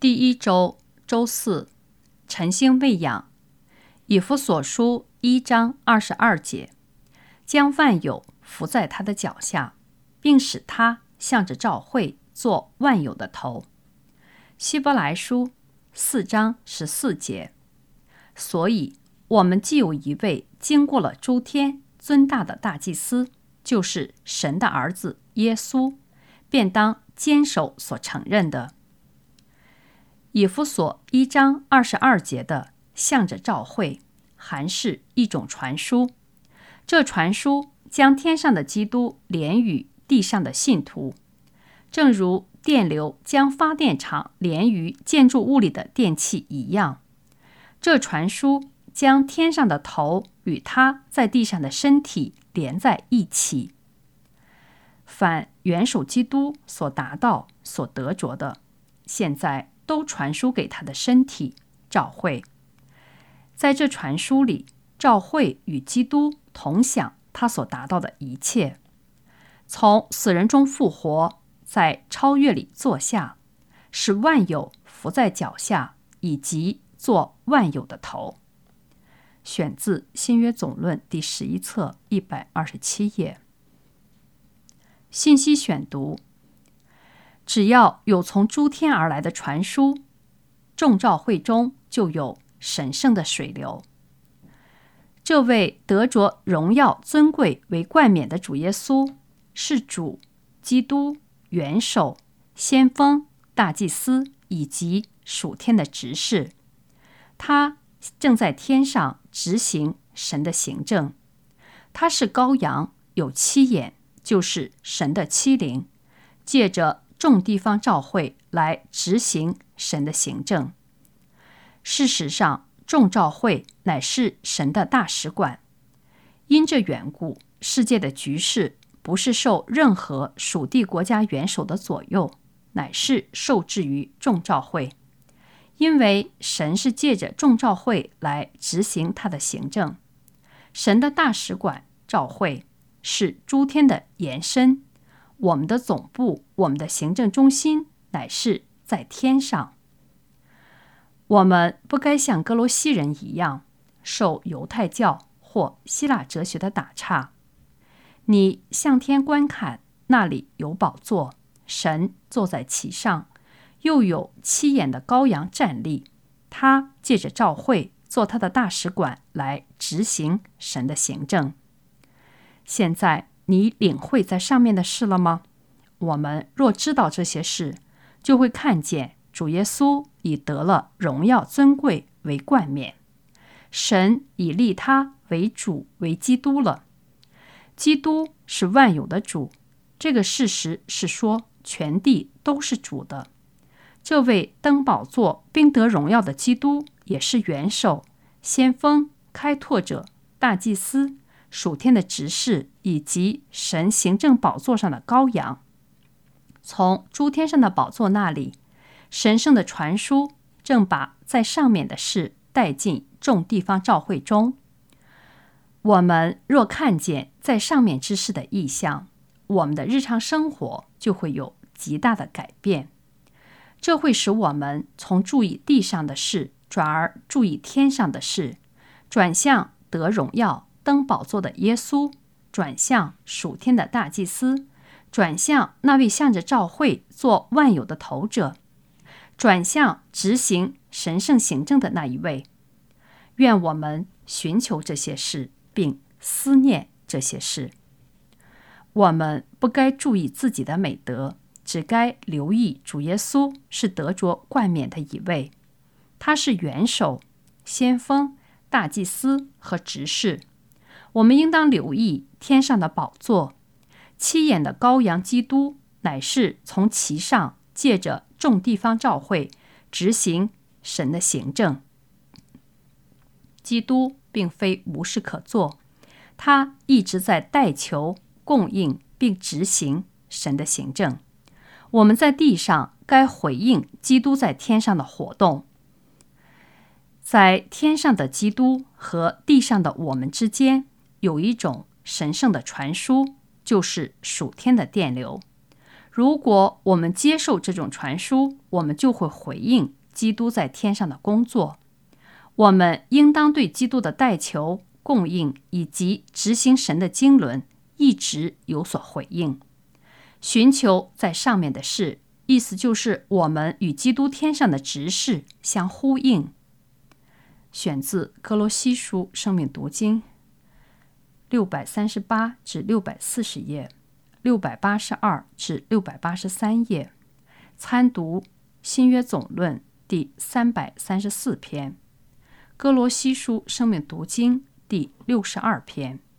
第一周周四，晨星喂养。以弗所书1章22节，将万有伏在他的脚下，并使他向着召会做万有的头。希伯来书4章14节，所以我们既有一位经过了诸天尊大的大祭司，就是神的儿子耶稣，便当坚守所承认的。以弗所1章22节的向着召会，含是一种传输。这传输将天上的基督连于地上的信徒，正如电流将发电厂连于建筑物里的电器一样。这传输将天上的头与他在地上的身体连在一起。凡元首基督所达到、所得着的，现在都传输给他的身体召会。在这传输里，召会与基督同享他所达到的一切，从死人中复活，在超越里坐下，使万有伏在脚下，以及做万有的头。选自新约总论第11册127页。信息选读：只要有从诸天而来的传输，众召会中就有神圣的水流。这位得着荣耀尊贵为冠冕的主耶稣，是主、基督、元首、先锋、大祭司以及属天的执事。他正在天上执行神的行政。他是羔羊，有7眼，就是神的7灵，借着众地方召会来执行神的行政。事实上，众召会乃是神的大使馆。因这缘故，世界的局势不是受任何属地国家元首的左右，乃是受制于众召会。因为神是借着众召会来执行他的行政。神的大使馆召会是诸天的延伸，我们的总部，我们的行政中心乃是在天上。我们不该像哥罗西人一样受犹太教或希腊哲学的打岔。你向天观看，那里有宝座，神坐在其上，又有7眼的羔羊站立，他借着召会做他的大使馆来执行神的行政。现在你领会在上面的事了吗？我们若知道这些事，就会看见主耶稣已得了荣耀尊贵为冠冕，神已立他为主为基督了。基督是万有的主，这个事实是说全地都是主的。这位登宝座并得荣耀的基督，也是元首、先锋、开拓者、大祭司、属天的执事，以及神行政宝座上的羔羊。从诸天上的宝座那里，神圣的传输正把在上面的事带进众地方召会中。我们若看见在上面之事的意象，我们的日常生活就会有极大的改变。这会使我们从注意地上的事，转而注意天上的事，转向得荣耀登宝座的耶稣，转向属天的大祭司，转向那位向着召会做万有的头者，转向执行神圣行政的那一位。愿我们寻求这些事，并思念这些事。我们不该注意自己的美德，只该留意主耶稣是得着冠冕的一位。他是元首、先锋、大祭司和执事。我们应当留意天上的宝座。7眼的羔羊基督乃是从其上借着众地方召会执行神的行政。基督并非无事可做，他一直在代求、供应并执行神的行政。我们在地上该回应基督在天上的活动。在天上的基督和地上的我们之间有一种神圣的传输，就是属天的电流。 如果我们接受这种传输，我们就会回应基督在天上的工作。我们应当对基督的代求、供应以及执行神的经纶一直有所回应。寻求在上面的事，意思就是我们与基督天上的执事相呼应。选自哥罗西书生命读经638至640页，682至683页，参读新约总论第334篇，哥罗西书生命读经第62篇。